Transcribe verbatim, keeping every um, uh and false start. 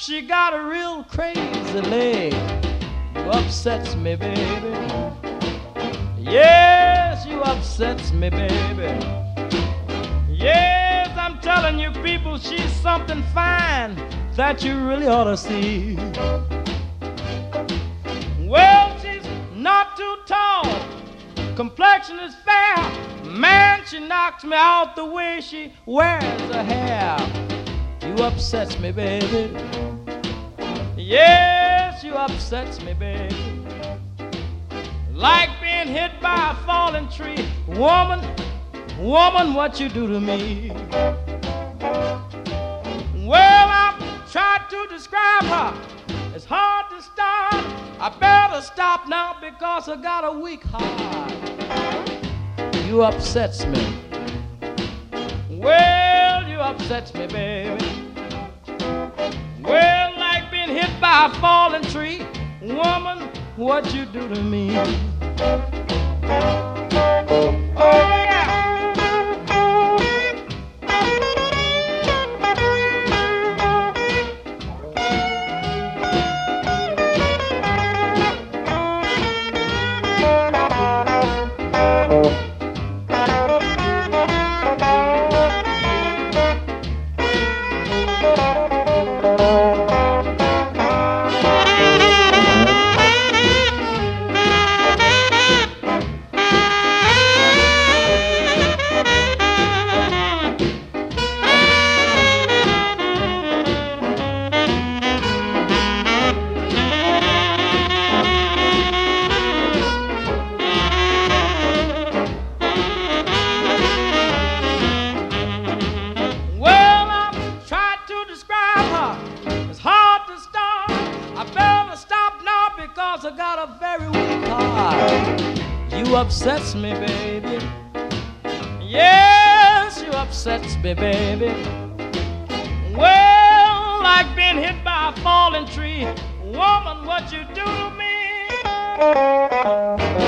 she got a real crazy leg. You upsets me, baby. Yes, you upsets me, baby. Yes, I'm telling you people, she's something fine that you really ought to see. Well, she's not too tall, complexion is fair. Man, she knocks me out the way she wears her hair. You upsets me, baby. Yes, you upsets me, baby. Like being hit by a falling tree. Woman, woman, what you do to me? Well, I've tried to describe her. It's hard to start. I better stop now because I got a weak heart. You upsets me. Well, you upsets me, baby. Well, like being hit by a falling tree. Woman, what you do to me? Oh, yeah. I got a very weak heart. You upsets me, baby. Yes, you upsets me, baby. Well, like being hit by a falling tree. Woman, what you do to me?